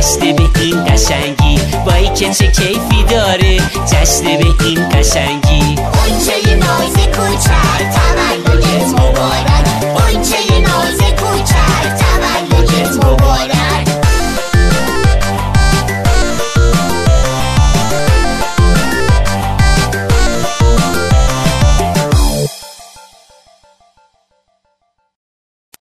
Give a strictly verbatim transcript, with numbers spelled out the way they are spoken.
جشن به این قشنگی، وای که چه کیفی داره جشن به این قشنگی. اون چه نازی کوچک